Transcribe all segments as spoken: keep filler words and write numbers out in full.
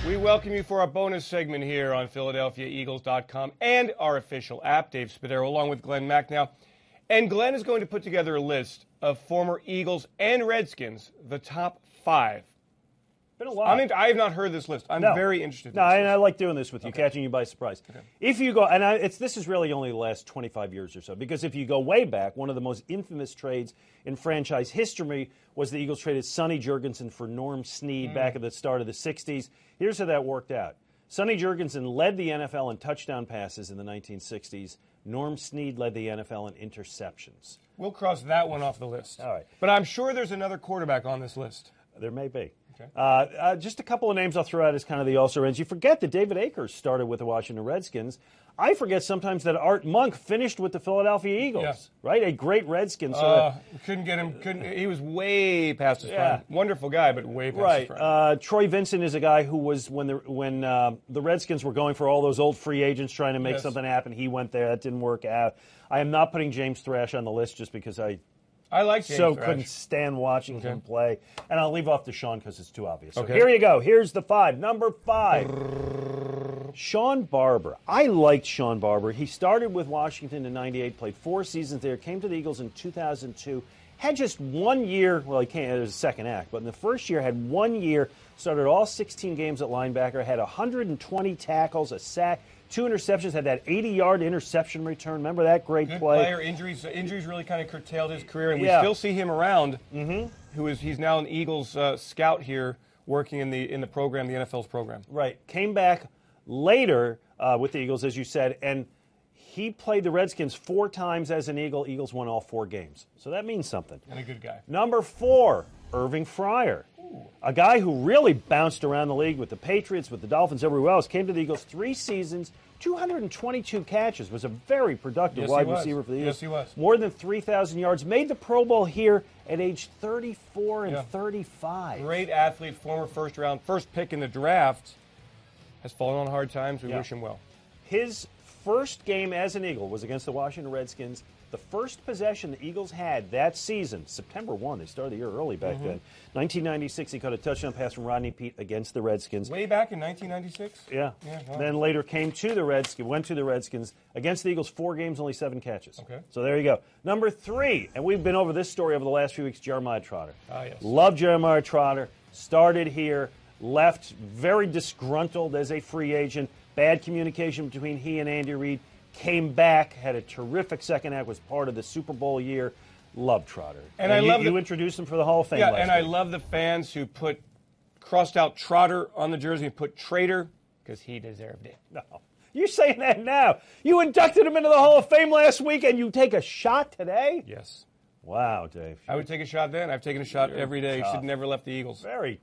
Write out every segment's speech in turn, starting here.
We welcome you for our bonus segment here on Philadelphia Eagles dot com and our official app. Dave Spadaro along with Glenn Macnow. And Glenn is going to put together a list of former Eagles and Redskins, the top five. Been a lot. I mean, I have not heard this list. I'm no. very interested in no, this and list. I like doing this with you, okay. catching you by surprise. Okay. If you go, and I, it's this is really only the last twenty-five years or so, because if you go way back, one of the most infamous trades in franchise history was the Eagles traded Sonny Jurgensen for Norm Snead mm. back at the start of the sixties. Here's how that worked out. Sonny Jurgensen led the N F L in touchdown passes in the nineteen sixties. Norm Snead led the N F L in interceptions. We'll cross that one off the list. All right. But I'm sure there's another quarterback on this list. There may be. Okay. Uh, uh, just a couple of names I'll throw out as kind of the also-rans. You forget that David Akers started with the Washington Redskins. I forget sometimes that Art Monk finished with the Philadelphia Eagles, yeah. right? A great Redskin. So uh, that, couldn't get him. Couldn't. He was way past his yeah. prime. Wonderful guy, but way past right. his prime. Uh, Troy Vincent is a guy who was when the when uh, the Redskins were going for all those old free agents trying to make yes. something happen. He went there. That didn't work out. I am not putting James Thrash on the list just because I. I like James so Thrash. couldn't stand watching okay. him play. And I'll leave off Deshaun because it's too obvious. So okay. here you go. Here's the five. Number five. Sean Barber. I liked Sean Barber. He started with Washington in ninety-eight, played four seasons there, came to the Eagles in two thousand two, had just one year. Well, he can't, it was a second act, but in the first year had one year, started all sixteen games at linebacker, had one hundred twenty tackles, a sack, two interceptions, had that eighty-yard interception return. Remember that great Good play? player. Injuries, injuries really kind of curtailed his career, and we yeah. still see him around. Mm-hmm. Who is he's now an Eagles uh, scout here, working in the in the program, the N F L's program. Right. Came back later uh, with the Eagles, as you said, and he played the Redskins four times as an Eagle. Eagles won all four games, so that means something. And a good guy. Number four, Irving Fryer. A guy who really bounced around the league with the Patriots, with the Dolphins, everywhere else. Came to the Eagles three seasons, two hundred twenty-two catches. Was a very productive yes, wide receiver for the Eagles. Yes, he was. More than three thousand yards. Made the Pro Bowl here at age thirty-four and yeah. thirty-five. Great athlete, former first round, first pick in the draft. Has fallen on hard times. We yeah. wish him well. His first game as an Eagle was against the Washington Redskins. The first possession the Eagles had that season, September first, they started the year early back mm-hmm. then. nineteen ninety-six, he caught a touchdown pass from Rodney Peete against the Redskins. Way back in nineteen ninety-six? Yeah. yeah wow. Then later came to the Redskins, went to the Redskins. Against the Eagles, four games, only seven catches. Okay. So there you go. Number three, and we've been over this story over the last few weeks, Jeremiah Trotter. Ah, yes. Love Jeremiah Trotter. Started here, left very disgruntled as a free agent. Bad communication between he and Andy Reid. Came back, had a terrific second act, was part of the Super Bowl year. Love Trotter. And, and I you, love you the, introduced him for the Hall of Fame Yeah, last and week. I love the fans who put crossed out Trotter on the jersey and put Traitor because he deserved it. No. You're saying that now. You inducted him into the Hall of Fame last week, and you take a shot today? Yes. Wow, Dave. I would take a shot then. I've taken a shot You're every day. tough. Should have never left the Eagles. Very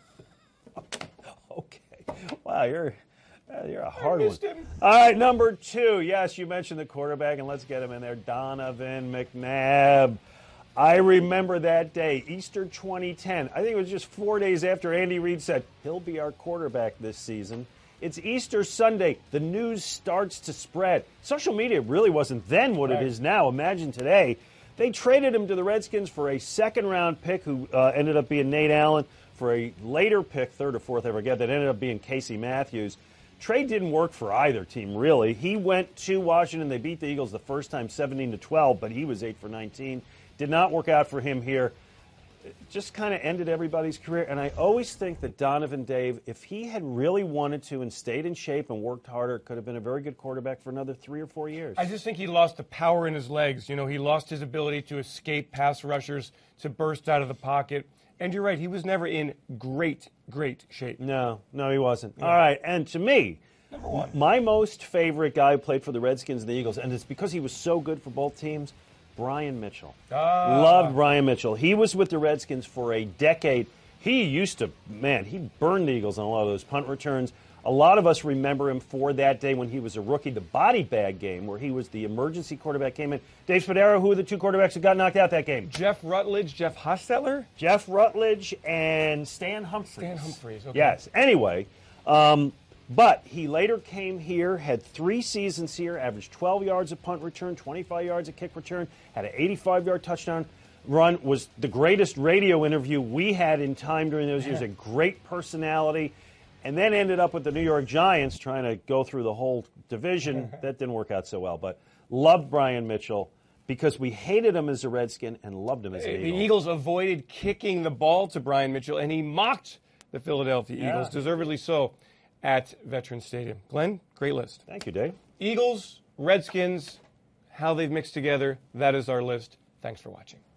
tough. Okay. Wow, you're... Uh, you're a hard one. Him. All right, number two. Yes, you mentioned the quarterback, and let's get him in there. Donovan McNabb. I remember that day, Easter twenty ten. I think it was just four days after Andy Reid said, he'll be our quarterback this season. It's Easter Sunday. The news starts to spread. Social media really wasn't then what right. it is now. Imagine today. They traded him to the Redskins for a second-round pick who uh, ended up being Nate Allen, for a later pick, third or fourth, I forget, that ended up being Casey Matthews. Trade didn't work for either team, really. He went to Washington. They beat the Eagles the first time, seventeen to twelve, but he was eight for nineteen. Did not work out for him here. It just kind of ended everybody's career. And I always think that Donovan, Dave, if he had really wanted to and stayed in shape and worked harder, could have been a very good quarterback for another three or four years. I just think he lost the power in his legs. You know, he lost his ability to escape pass rushers, to burst out of the pocket. And you're right, he was never in great, great shape. No, no, he wasn't. Yeah. All right, and to me, Number one. my most favorite guy who played for the Redskins and the Eagles, and it's because he was so good for both teams, Brian Mitchell. Ah. Loved Brian Mitchell. He was with the Redskins for a decade. He used to, man, he burned the Eagles on a lot of those punt returns. A lot of us remember him for that day when he was a rookie, the body bag game, where he was the emergency quarterback, came in. Dave Spadaro, who were the two quarterbacks who got knocked out that game? Jeff Rutledge, Jeff Hostetler? Jeff Rutledge and Stan Humphries. Stan Humphries, okay. Yes. Anyway, um, but he later came here, had three seasons here, averaged twelve yards a punt return, twenty-five yards a kick return, had an eighty-five-yard touchdown run, was the greatest radio interview we had in time during those years, a great personality. and then ended up with the New York Giants trying to go through the whole division. That didn't work out so well, but loved Brian Mitchell because we hated him as a Redskin and loved him as an The Eagle. Eagles avoided kicking the ball to Brian Mitchell, and he mocked the Philadelphia Yeah. Eagles, deservedly so, at Veterans Stadium. Glenn, great list. Thank you, Dave. Eagles, Redskins, how they've mixed together, that is our list. Thanks for watching.